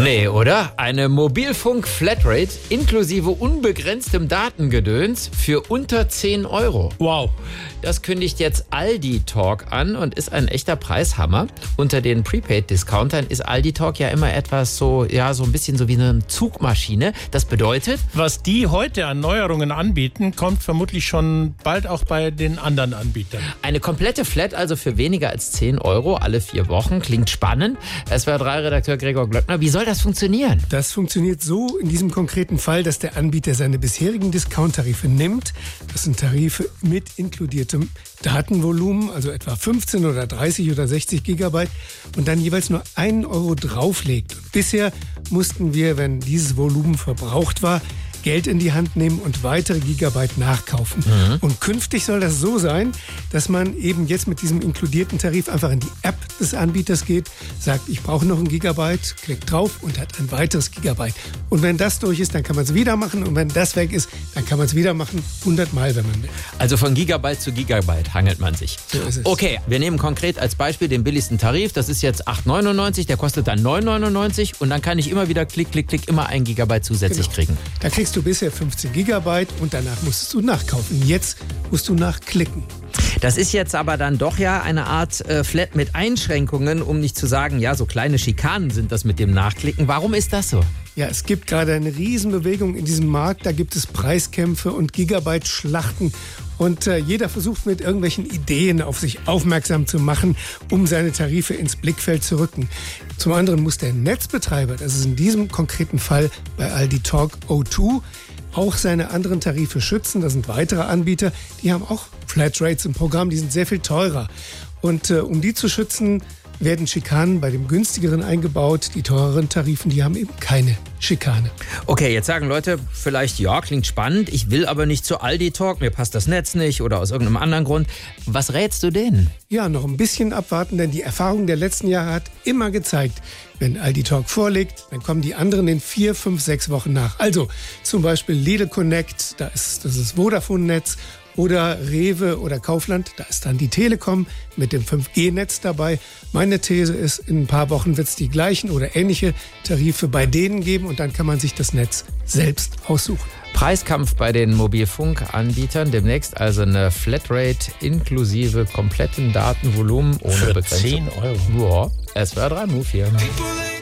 Nee, oder? Eine Mobilfunk-Flatrate inklusive unbegrenztem Datengedöns für unter 10 €. Wow. Das kündigt jetzt Aldi Talk an und ist ein echter Preishammer. Unter den Prepaid-Discountern ist Aldi Talk ja immer etwas so, ja, so ein bisschen so wie eine Zugmaschine. Das bedeutet, Was die heute an Neuerungen anbieten, kommt vermutlich schon bald auch bei den anderen Anbietern. eine komplette Flat, also für weniger als 10 € alle 4 Wochen. Klingt spannend. SWR3-Redakteur Gregor Glöckner, wie soll das funktionieren? Das funktioniert so in diesem konkreten Fall, dass der Anbieter seine bisherigen Discount-Tarife nimmt. Das sind Tarife mit inkludiertem Datenvolumen, also etwa 15 oder 30 oder 60 Gigabyte und dann jeweils nur 1 € drauflegt. Und bisher mussten wir, wenn dieses Volumen verbraucht war, Geld in die Hand nehmen und weitere Gigabyte nachkaufen. Und künftig soll das so sein, dass man eben jetzt mit diesem inkludierten Tarif einfach in die App des Anbieters geht, sagt, ich brauche noch ein Gigabyte, klickt drauf und hat ein weiteres Gigabyte. Und wenn das durch ist, dann kann man es wieder machen und wenn das weg ist, dann kann man es wieder machen, 100 Mal, wenn man will. Also von Gigabyte zu Gigabyte hangelt man sich. So ist es. Okay, wir nehmen konkret als Beispiel den billigsten Tarif. Das ist jetzt 8,99, der kostet dann 9,99 und dann kann ich immer wieder klick, immer 1 Gigabyte zusätzlich kriegen. Da kriegst du bisher 15 Gigabyte und danach musstest du nachkaufen. Jetzt musst du nachklicken. Das ist jetzt aber dann doch ja eine Art Flat mit Einschränkungen, um nicht zu sagen, ja, so kleine Schikanen sind das mit dem Nachklicken. Warum ist das so? Ja, es gibt gerade eine Riesenbewegung in diesem Markt. Da gibt es Preiskämpfe und Gigabyte-Schlachten. Und jeder versucht mit irgendwelchen Ideen auf sich aufmerksam zu machen, um seine Tarife ins Blickfeld zu rücken. Zum anderen muss der Netzbetreiber, das ist in diesem konkreten Fall bei Aldi Talk O2, auch seine anderen Tarife schützen. Da sind weitere Anbieter, die haben auch Flatrates im Programm, die sind sehr viel teurer. Und um die zu schützen, werden Schikanen bei dem günstigeren eingebaut. Die teureren Tarifen, die haben eben keine Schikane. Okay, jetzt sagen Leute vielleicht, ja, klingt spannend, ich will aber nicht zu Aldi Talk, mir passt das Netz nicht oder aus irgendeinem anderen Grund. Was rätst du denen? Ja, noch ein bisschen abwarten, denn die Erfahrung der letzten Jahre hat immer gezeigt, wenn Aldi Talk vorlegt, dann kommen die anderen in 4, 5, 6 Wochen nach. Also zum Beispiel Lidl Connect, das ist Vodafone-Netz, oder Rewe oder Kaufland, da ist dann die Telekom mit dem 5G-Netz dabei. Meine These ist, in ein paar Wochen wird es die gleichen oder ähnliche Tarife bei denen geben und dann kann man sich das Netz selbst aussuchen. Preiskampf bei den Mobilfunkanbietern. Demnächst also eine Flatrate inklusive komplettem Datenvolumen ohne Für Begrenzung. 10 €. Ja, SWR3 Move hier.